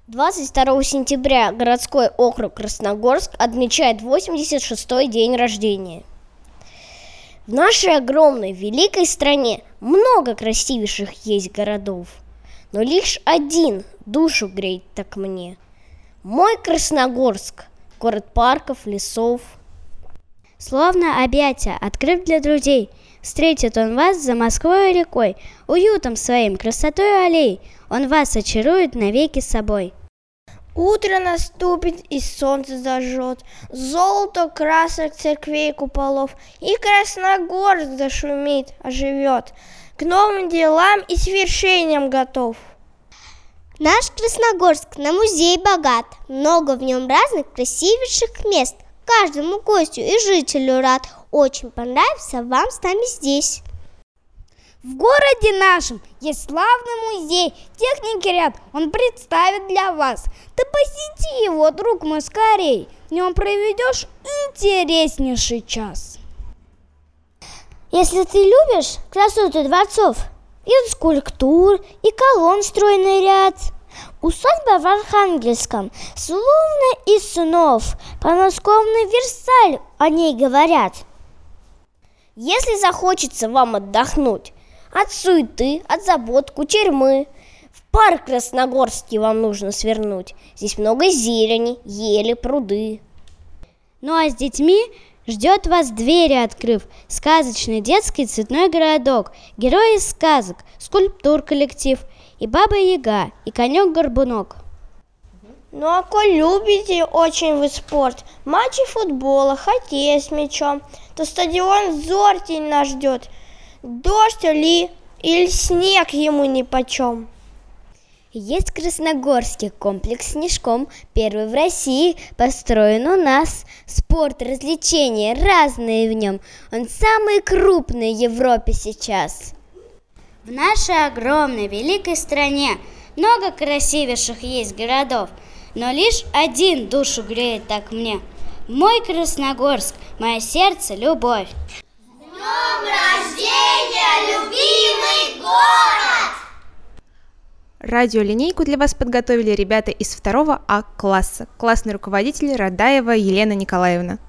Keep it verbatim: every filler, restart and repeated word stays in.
двадцать второго сентября городской округ Красногорск отмечает восемьдесят шестой день рождения. В нашей огромной, великой стране много красивейших есть городов, но лишь один душу греет так мне. Мой Красногорск, город парков, лесов. Словно объятия, открыв для друзей, встретит он вас за Москвой и рекой, уютом своим, красотой аллей, он вас очарует навеки собой. Утро наступит и солнце зажжет, золото красок церквей куполов, и Красногорск зашумит, оживет, к новым делам и свершениям готов. Наш Красногорск на музей богат, много в нем разных красивейших мест. Каждому гостю и жителю рад, очень понравится вам с нами здесь. В городе нашем есть славный музей техники ряд, он представит для вас. Ты посети его, друг мой, скорей, в нем проведешь интереснейший час. Если ты любишь красоту дворцов, и скульптур, и колонн стройный ряд, усадьба в Архангельском, словно из снов, подмосковный Версаль о ней говорят. Если захочется вам отдохнуть от суеты, от забот, кутерьмы, в парк Красногорский вам нужно свернуть. Здесь много зелени, ели, пруды. Ну а с детьми ждет вас, двери открыв, сказочный детский цветной городок, герои сказок, скульптур коллектив, и Баба-Яга, и конек-горбунок. Ну а коль любите очень вы спорт, матчи футбола, хоккея с мячом, то стадион Зортень нас ждет. Дождь ли или снег ему нипочем. Есть в Красногорске комплекс Снежком, первый в России, построен у нас. Спорт, развлечения разные в нем, он самый крупный в Европе сейчас. В нашей огромной, великой стране много красивейших есть городов, но лишь один душу греет так мне. Мой Красногорск, мое сердце, любовь. С днем рождения, любимый город! Радиолинейку для вас подготовили ребята из второго А класса. Классный руководитель Радаева Елена Николаевна.